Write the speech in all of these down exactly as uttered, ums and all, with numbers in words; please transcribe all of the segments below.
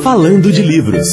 Falando de Livros.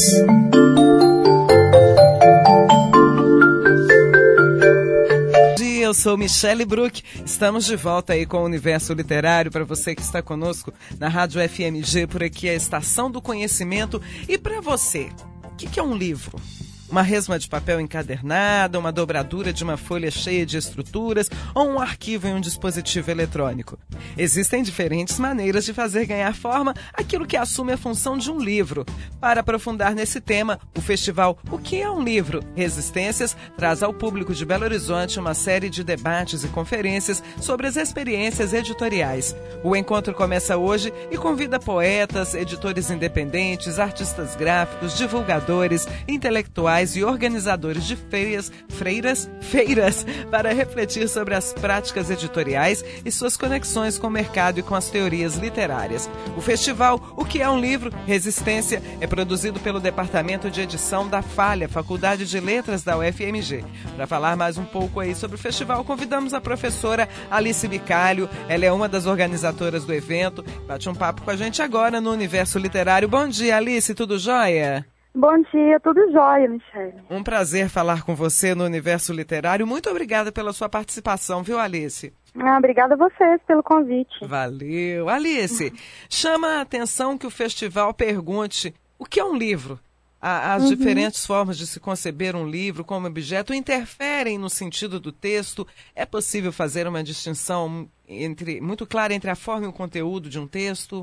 Eu sou Michele Bruck, estamos de volta aí com o Universo Literário para você que está conosco na Rádio F M G, por aqui é a Estação do Conhecimento. E para você, o que, que é um livro? Uma resma de papel encadernada, uma dobradura de uma folha cheia de estruturas ou um arquivo em um dispositivo eletrônico? Existem diferentes maneiras de fazer ganhar forma aquilo que assume a função de um livro. Para aprofundar nesse tema, o festival O que é um livro? Resistências traz ao público de Belo Horizonte uma série de debates e conferências sobre as experiências editoriais. O encontro começa hoje e convida poetas, editores independentes, artistas gráficos, divulgadores, intelectuais e organizadores de feiras, freiras, feiras para refletir sobre as práticas editoriais e suas conexões com o mercado e com as teorias literárias. O festival O que é um livro? Resistência é produzido pelo Departamento de Edição da Falha, Faculdade de Letras da U F M G. Para falar mais um pouco aí sobre o festival, convidamos a professora Alice Bicalho. Ela é uma das organizadoras do evento. Bate um papo com a gente agora no Universo Literário. Bom dia, Alice, tudo jóia? Bom dia, tudo jóia, Michele. Um prazer falar com você no Universo Literário. Muito obrigada pela sua participação, viu, Alice? Ah, obrigada a vocês pelo convite. Valeu. Alice, chama a atenção que o festival pergunte o que é um livro? As uhum. diferentes formas de se conceber um livro como objeto interferem no sentido do texto. É possível fazer uma distinção entre, muito clara entre a forma e o conteúdo de um texto?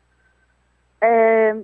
É...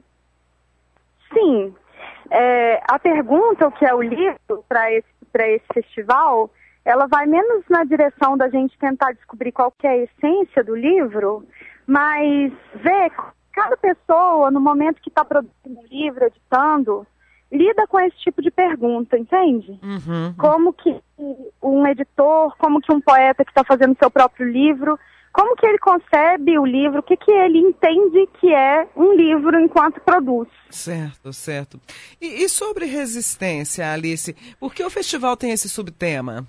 Sim. É, a pergunta, o que é o livro, para esse, para esse festival, ela vai menos na direção da gente tentar descobrir qual que é a essência do livro, mas ver cada pessoa, no momento que está produzindo um livro, editando, lida com esse tipo de pergunta, entende? Uhum. Como que um editor, como que um poeta que está fazendo seu próprio livro, como que ele concebe o livro, o que, que ele entende que é um livro enquanto produz. Certo, certo. E, e sobre resistência, Alice, por que o festival tem esse subtema?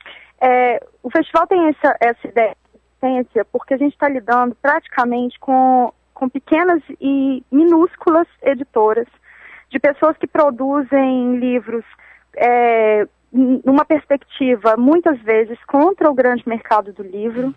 É, o festival tem essa, essa ideia de resistência porque a gente está lidando praticamente com, com pequenas e minúsculas editoras, de pessoas que produzem livros é, numa perspectiva, muitas vezes, contra o grande mercado do livro,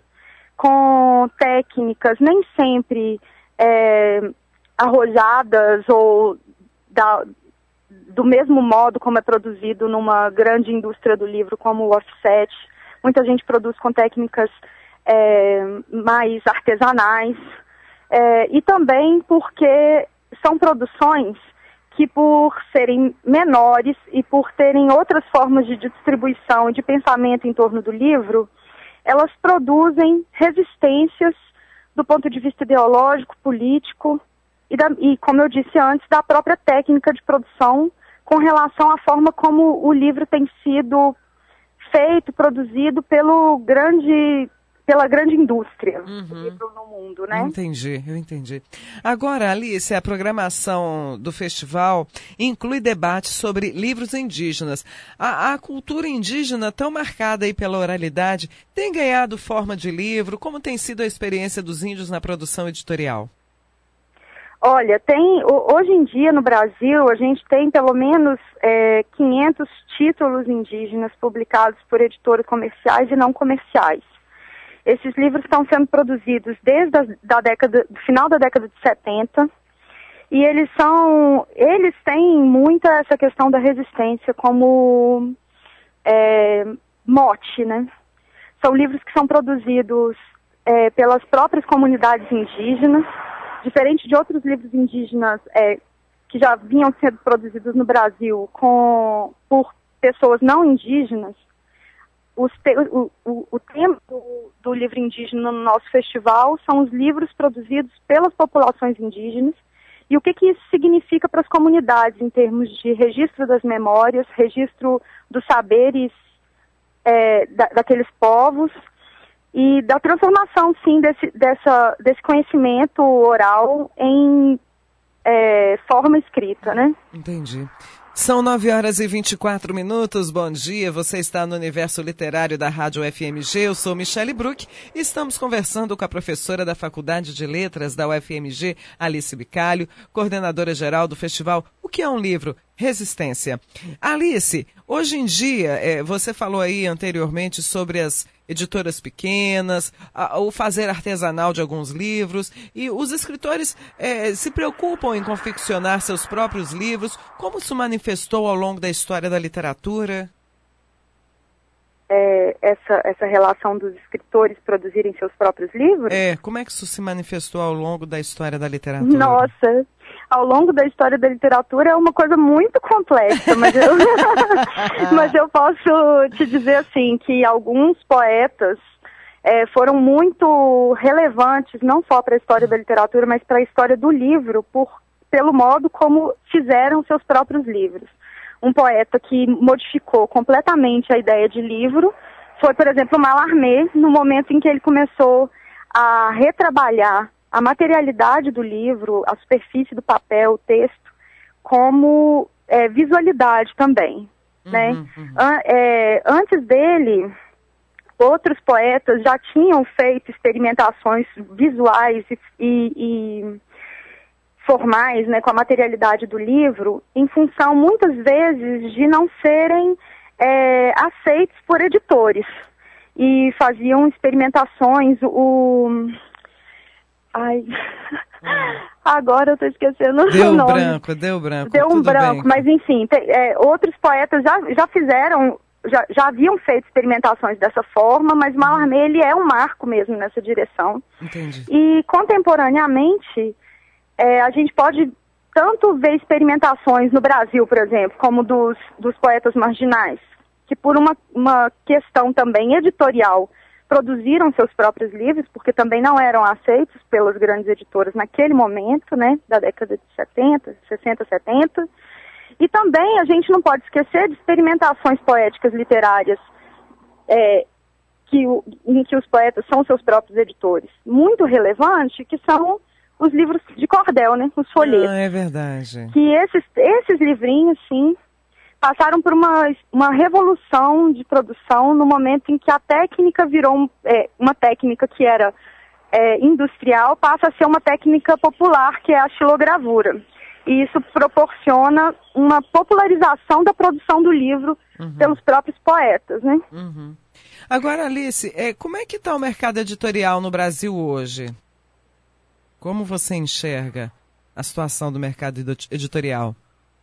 com técnicas nem sempre é, arrojadas ou da, do mesmo modo como é produzido numa grande indústria do livro como o offset. Muita gente produz com técnicas é, mais artesanais é, e também porque são produções que, por serem menores e por terem outras formas de distribuição e de pensamento em torno do livro, elas produzem resistências do ponto de vista ideológico, político e, da, e, como eu disse antes, da própria técnica de produção com relação à forma como o livro tem sido feito, produzido pelo grande, pela grande indústria uhum. do livro no mundo, né? Entendi, eu entendi. Agora, Alice, a programação do festival inclui debates sobre livros indígenas. A, a cultura indígena, tão marcada aí pela oralidade, tem ganhado forma de livro? Como tem sido a experiência dos índios na produção editorial? Olha, tem, hoje em dia no Brasil, a gente tem pelo menos é, quinhentos títulos indígenas publicados por editoras comerciais e não comerciais. Esses livros estão sendo produzidos desde a da década, do final da década de setenta, e eles são, eles têm muita essa questão da resistência como é, mote, né? São livros que são produzidos é, pelas próprias comunidades indígenas, diferente de outros livros indígenas é, que já vinham sendo produzidos no Brasil com, por pessoas não indígenas. Os te, o, o, o tema do, do livro indígena no nosso festival são os livros produzidos pelas populações indígenas e o que, que isso significa para as comunidades em termos de registro das memórias, registro dos saberes é, da, daqueles povos e da transformação, sim, desse, dessa, desse conhecimento oral em é, forma escrita, né? Entendi. São nove horas e vinte e quatro minutos, bom dia, você está no Universo Literário da Rádio F M G, eu sou Michele Bruck e estamos conversando com a professora da Faculdade de Letras da U F M G, Alice Bicalho, coordenadora geral do festival O que é um Livro? Resistência. Alice, hoje em dia, é, você falou aí anteriormente sobre as editoras pequenas, a, o fazer artesanal de alguns livros, e os escritores é, se preocupam em confeccionar seus próprios livros. Como isso manifestou ao longo da história da literatura? É, essa, essa relação dos escritores produzirem seus próprios livros? É, como é que isso se manifestou ao longo da história da literatura? Nossa, ao longo da história da literatura é uma coisa muito complexa, mas eu, mas eu posso te dizer assim, que alguns poetas é, foram muito relevantes, não só para a história da literatura, mas para a história do livro, por, pelo modo como fizeram seus próprios livros. Um poeta que modificou completamente a ideia de livro foi, por exemplo, Mallarmé, no momento em que ele começou a retrabalhar a materialidade do livro, a superfície do papel, o texto, como é, visualidade também. Uhum, né? Uhum. An é, antes dele, outros poetas já tinham feito experimentações visuais e, e, e formais, né, com a materialidade do livro, em função, muitas vezes, de não serem é, aceitos por editores. E faziam experimentações, o... Ai, agora eu estou esquecendo deu o nome. Branco, deu branco, Deu um tudo branco, bem. Mas enfim, te, é, outros poetas já, já fizeram, já, já haviam feito experimentações dessa forma, mas Mallarmé, ele é um marco mesmo nessa direção. Entendi. E contemporaneamente, é, a gente pode tanto ver experimentações no Brasil, por exemplo, como dos, dos poetas marginais, que por uma, uma questão também editorial, produziram seus próprios livros, porque também não eram aceitos pelas grandes editoras naquele momento, né, da década de setenta, sessenta, setenta. E também a gente não pode esquecer de experimentações poéticas literárias é, que o, em que os poetas são seus próprios editores. Muito relevante, que são os livros de cordel, né, os folhetos. Ah, é verdade. Que esses, esses livrinhos, sim, passaram por uma, uma revolução de produção no momento em que a técnica virou é, uma técnica que era é, industrial, passa a ser uma técnica popular, que é a xilogravura. E isso proporciona uma popularização da produção do livro uhum. pelos próprios poetas, né? Uhum. Agora, Alice, é, como é que está o mercado editorial no Brasil hoje? Como você enxerga a situação do mercado editorial?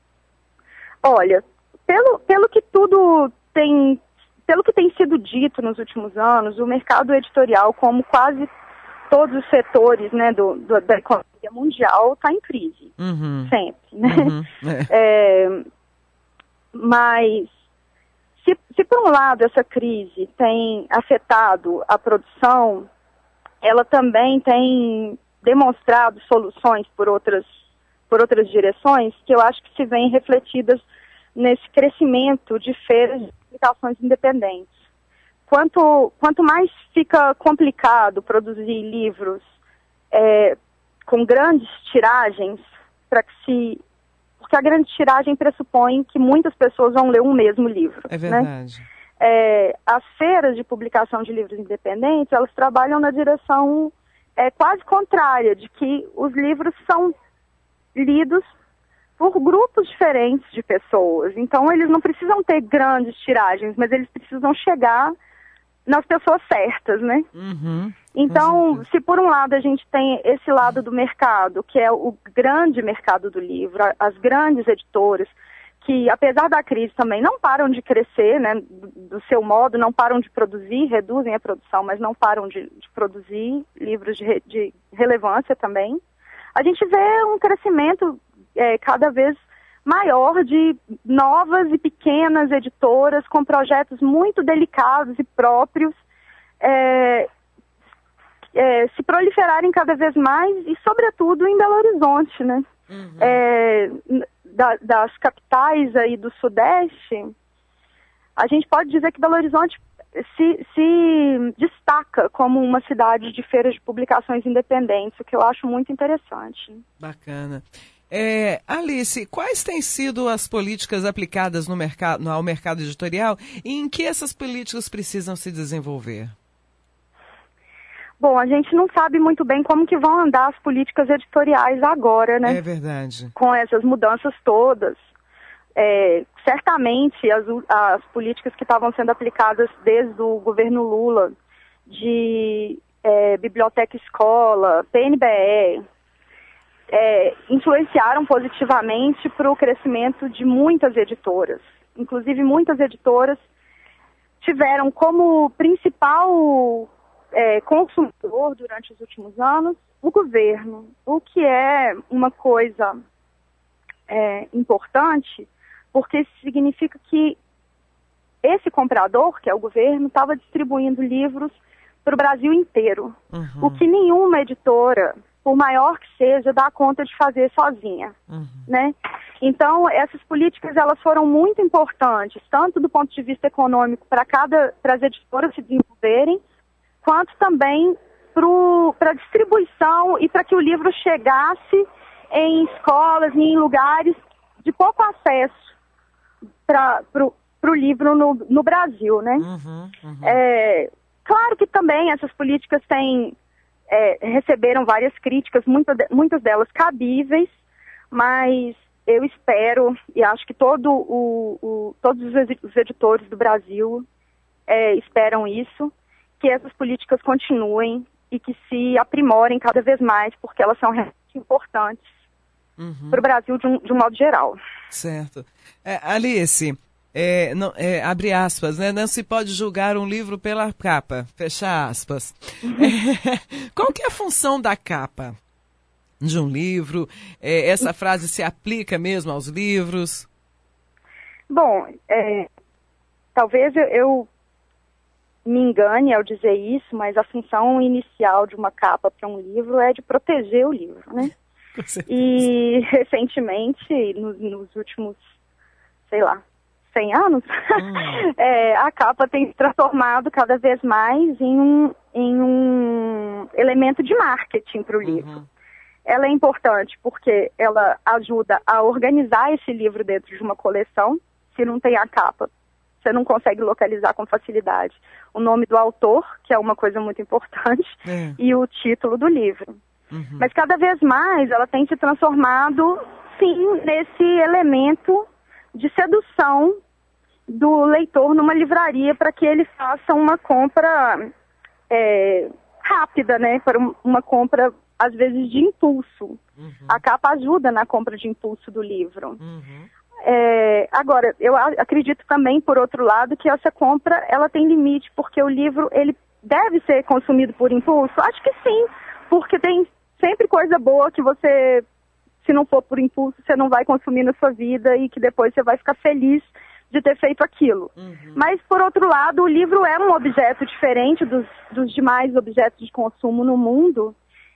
Olha, Pelo, pelo que tudo tem, pelo que tem sido dito nos últimos anos, o mercado editorial, como quase todos os setores, né, do, do, da economia mundial, está em crise. Uhum. Sempre, né? Uhum. É. É, mas, se, se por um lado essa crise tem afetado a produção, ela também tem demonstrado soluções por outras, por outras direções, que eu acho que se vêm refletidas nesse crescimento de feiras de publicações independentes. Quanto, quanto mais fica complicado produzir livros é, com grandes tiragens, para que se, porque a grande tiragem pressupõe que muitas pessoas vão ler um mesmo livro. É verdade. Né? É, as feiras de publicação de livros independentes, elas trabalham na direção é, quase contrária, de que os livros são lidos por grupos diferentes de pessoas. Então, eles não precisam ter grandes tiragens, mas eles precisam chegar nas pessoas certas, né? Uhum. Então, se por um lado a gente tem esse lado do mercado, que é o grande mercado do livro, as grandes editoras, que apesar da crise também não param de crescer, né, do seu modo, não param de produzir, reduzem a produção, mas não param de, de produzir livros de, re, de relevância também. A gente vê um crescimento É, cada vez maior de novas e pequenas editoras com projetos muito delicados e próprios é, é, se proliferarem cada vez mais e, sobretudo, em Belo Horizonte, né? Uhum. É, da, das capitais aí do Sudeste, a gente pode dizer que Belo Horizonte se, se destaca como uma cidade de feiras de publicações independentes, o que eu acho muito interessante. Bacana. É, Alice, quais têm sido as políticas aplicadas no mercado, no, ao mercado editorial e em que essas políticas precisam se desenvolver? Bom, a gente não sabe muito bem como que vão andar as políticas editoriais agora, né? É verdade. Com essas mudanças todas. É, certamente as, as políticas que estavam sendo aplicadas desde o governo Lula, de é, biblioteca escola, P N B E, É, influenciaram positivamente para o crescimento de muitas editoras. Inclusive, muitas editoras tiveram como principal é, consumidor durante os últimos anos o governo, o que é uma coisa é, importante, porque significa que esse comprador, que é o governo, estava distribuindo livros para o Brasil inteiro, uhum. o que nenhuma editora, por maior que seja, dá conta de fazer sozinha, uhum. né? Então, essas políticas, elas foram muito importantes, tanto do ponto de vista econômico para cada, para as editoras se desenvolverem, quanto também para a distribuição e para que o livro chegasse em escolas e em lugares de pouco acesso para o livro no, no Brasil, né? Uhum, uhum. É, claro que também essas políticas têm É, receberam várias críticas, muita, muitas delas cabíveis, mas eu espero, e acho que todo o, o, todos os editores do Brasil é, esperam isso, que essas políticas continuem e que se aprimorem cada vez mais, porque elas são realmente importantes uhum. para o Brasil de um, de um modo geral. Certo. É, Alice... É, não, é, abre aspas, né? Não se pode julgar um livro pela capa, fecha aspas. É, qual que é a função da capa de um livro? É, essa frase se aplica mesmo aos livros? Bom, é, talvez eu, eu me engane ao dizer isso, mas a função inicial de uma capa para um livro é de proteger o livro, né? Com certeza. E recentemente, no, nos últimos, sei lá, cem anos, hum. é, a capa tem se transformado cada vez mais em um, em um elemento de marketing para o uhum. livro. Ela é importante porque ela ajuda a organizar esse livro dentro de uma coleção. Se não tem a capa, você não consegue localizar com facilidade o nome do autor, que é uma coisa muito importante, é. e o título do livro. Uhum. Mas cada vez mais ela tem se transformado, sim, nesse elemento de sedução do leitor numa livraria para que ele faça uma compra é, rápida, né? Para uma compra, às vezes, de impulso. Uhum. A capa ajuda na compra de impulso do livro. Uhum. É, agora, eu acredito também, por outro lado, que essa compra ela tem limite, porque o livro ele deve ser consumido por impulso? Acho que sim, porque tem sempre coisa boa que você, se não for por impulso, você não vai consumir na sua vida e que depois você vai ficar feliz de ter feito aquilo. Uhum. Mas, por outro lado, o livro é um objeto diferente dos, dos demais objetos de consumo no mundo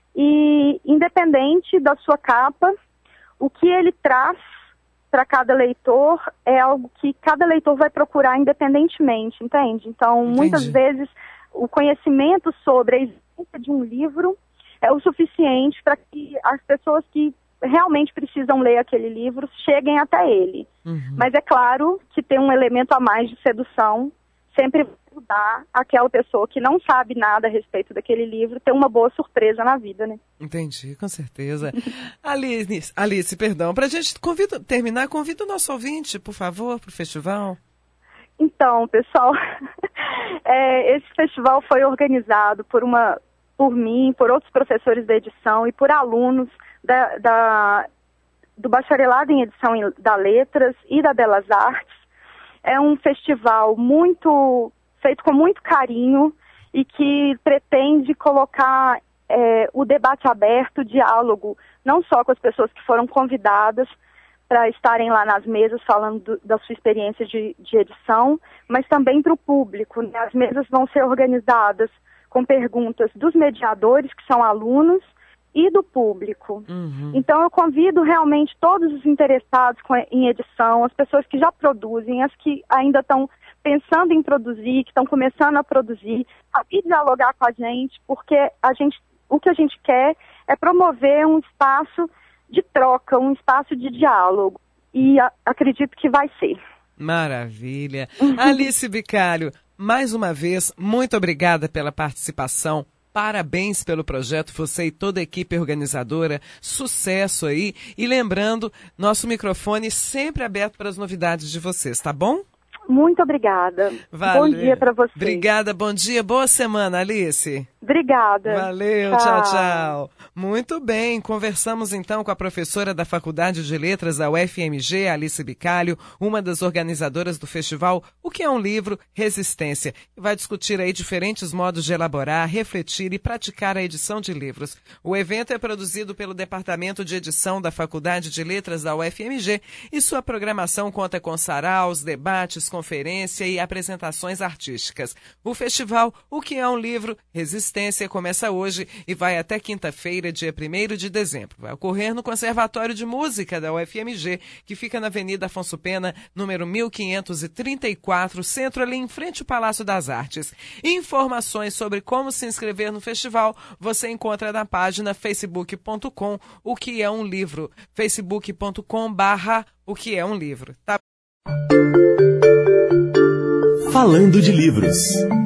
e, independente da sua capa, o que ele traz para cada leitor é algo que cada leitor vai procurar independentemente, entende? Então, Entendi. Muitas vezes, o conhecimento sobre a existência de um livro é o suficiente para que as pessoas que realmente precisam ler aquele livro cheguem até ele. Uhum. Mas é claro que tem um elemento a mais de sedução, sempre vai ajudar aquela pessoa que não sabe nada a respeito daquele livro ter uma boa surpresa na vida, né? Entendi, com certeza. Alice, Alice, perdão, para a gente convido, terminar, convida o nosso ouvinte, por favor, para o festival. Então, pessoal, é, esse festival foi organizado por, uma, por mim, por outros professores da edição e por alunos Da, da, do bacharelado em edição da Letras e da Belas Artes. É um festival muito feito com muito carinho e que pretende colocar é, o debate aberto, o diálogo, não só com as pessoas que foram convidadas para estarem lá nas mesas falando do, da sua experiência de, de edição, mas também para o público, né? As mesas vão ser organizadas com perguntas dos mediadores, que são alunos, e do público. Uhum. Então eu convido realmente todos os interessados com, em edição, as pessoas que já produzem, as que ainda estão pensando em produzir, que estão começando a produzir, a vir dialogar com a gente, porque a gente, o que a gente quer é promover um espaço de troca, um espaço de diálogo. E a, acredito que vai ser. Maravilha. Alice Bicalho, mais uma vez, muito obrigada pela participação. Parabéns pelo projeto, você e toda a equipe organizadora. Sucesso aí. E lembrando, nosso microfone sempre aberto para as novidades de vocês, tá bom? Muito obrigada. Valeu. Bom dia para você. Obrigada, bom dia, boa semana, Alice. Obrigada. Valeu, tchau. tchau, tchau. Muito bem, conversamos então com a professora da Faculdade de Letras da U F M G, Alice Bicalho, uma das organizadoras do festival O que é um Livro? Resistência. Vai discutir aí diferentes modos de elaborar, refletir e praticar a edição de livros. O evento é produzido pelo Departamento de Edição da Faculdade de Letras da U F M G e sua programação conta com saraus, debates, conferência e apresentações artísticas. O festival O que é um Livro? Resistência começa hoje e vai até quinta-feira, dia primeiro de dezembro. Vai ocorrer no Conservatório de Música da U F M G, que fica na Avenida Afonso Pena, número mil quinhentos e trinta e quatro, centro ali em frente ao Palácio das Artes. Informações sobre como se inscrever no festival você encontra na página facebook ponto com O que é um livro, facebook ponto com barra O que é um livro. Tá? Falando de livros.